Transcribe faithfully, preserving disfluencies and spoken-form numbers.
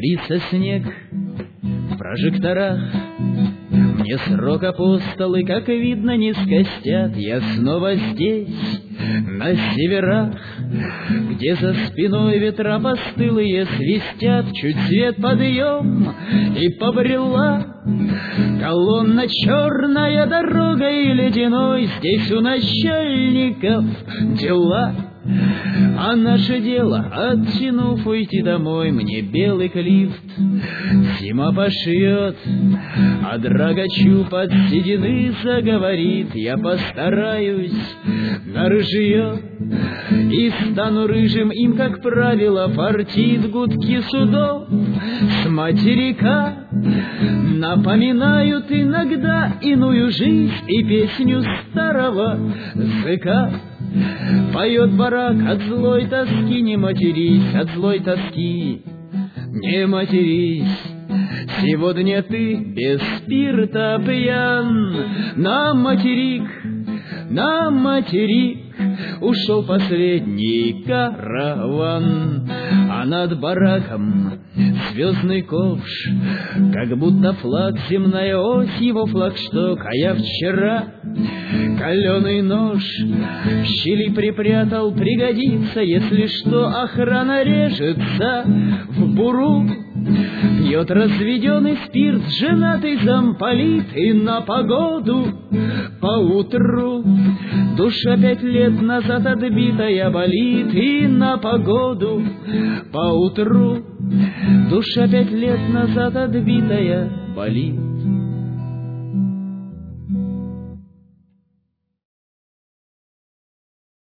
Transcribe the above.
Искрится снег в прожекторах. Мне срок апостолы, как видно, не скостят. Я снова здесь, на северах, где за спиной ветра постылые свистят. Чуть свет подъем и побрела колонна черная дорогой ледяной. Здесь у начальников дела, а наше дело, оттянув, уйти домой. Мне белый клифт зима пошьет, а драгачу под седины заговорит. Я постараюсь на рыжье и стану рыжим. Им, как правило, фартит. Гудки судов с материка напоминают иногда иную жизнь и песню старого зыка. Поет барак от злой тоски, не матерись, от злой тоски не матерись. Сегодня ты без спирта пьян. На материк, на материк ушел последний караван, а над бараком звездный ковш, как будто флаг, земная ось его флагшток. А я вчера каленый нож в щели припрятал, пригодится, если что. Охрана режется в буру, пьет разведенный спирт женатый замполит. И на погоду поутру душа пять лет назад отбитая болит. И на погоду поутру душа пять лет назад отбитая болит.